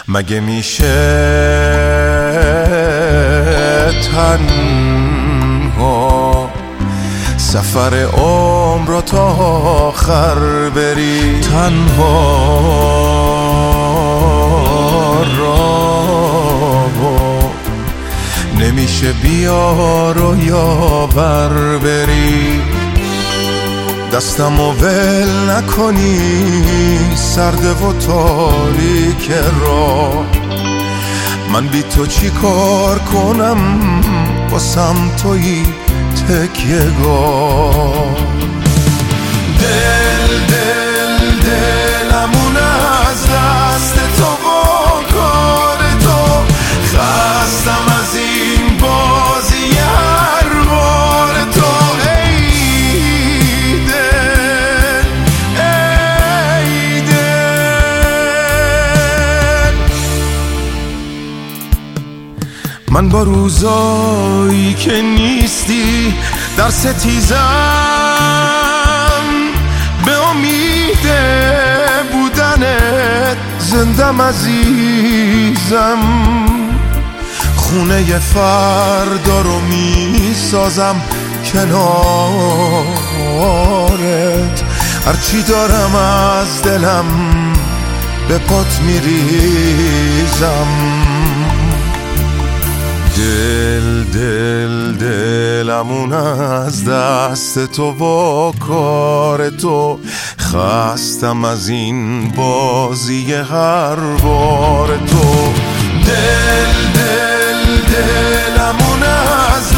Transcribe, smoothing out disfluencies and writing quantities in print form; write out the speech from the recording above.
مگه میشه تنها سفر عمر رو تا آخر بری؟ تنها راهو نمیشه بیار و یاور بری. دستمو ول نکنی سرده و تاریک راه، من بی تو چی کار کنم واسم تویی تکیه‌گاه. دلمون از دست تو و کار تو، خستم از این بازی هر بار تو. ای دل من با روزایی که نیستی در ستیزم، به امید بودنت زندم عزیزم. خونه فردا رو میسازم کنارت، هرچی دارم از دلم به پات میریزم. دلمون از دست تو و کار تو، خستم از این بازی هر بار تو. دلمون از